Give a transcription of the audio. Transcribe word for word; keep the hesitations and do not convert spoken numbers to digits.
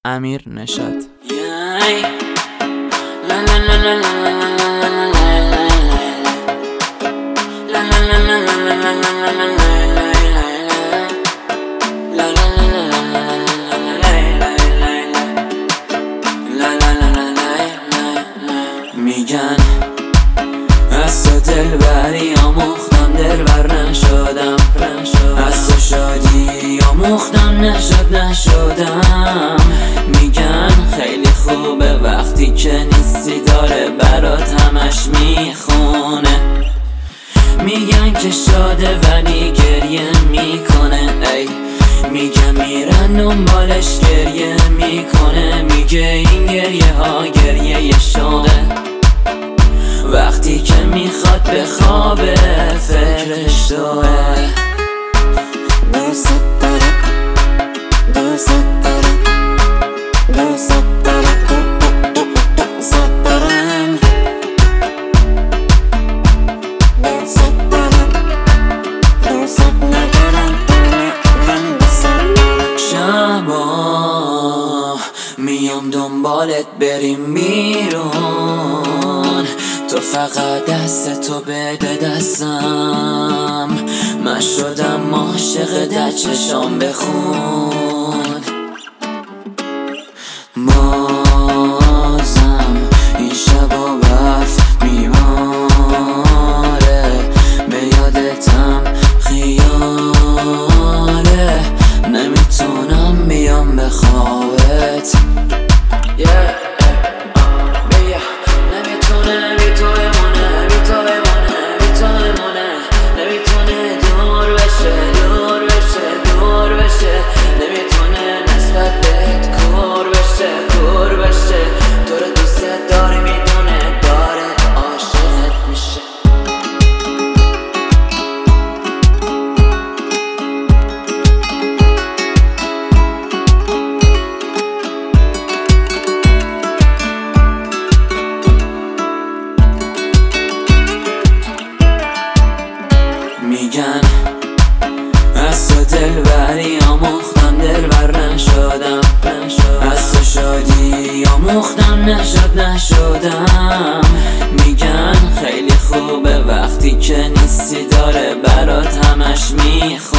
امیر نشاط. میگن از تو دلبری آموختم دلبر نشدم، از تو شادی آموختم نشد نشدم. میگن خیلی خوبه وقتی که نیستی داره برات همش میخونه. میگن که شاده ولی گریه میکنه، ای میگن میرن دنبالش گریه میکنه. میگه این گریه ها گریه شوقه، وقتی که میخواد به خوابه فکرش توه. دوست دارم دوست دارم دوست دارم دوست دارم دوست دارم دوست ندارم من دوست دارم. شبا میام دنبالت بریم بیرون، تو فقط دست تو بده دستم. من شدم عاشق در چشام بخون. بازم این شبا برف میماره، به یادتم خیاله. نمیتونم بیام به خوابت yeah. میگن از تو دلبری آموختم دلبر نشدم، از تو شادی آموختم نشد نشدم. میگن خیلی خوبه وقتی که نیستی داره برات همش میخونه.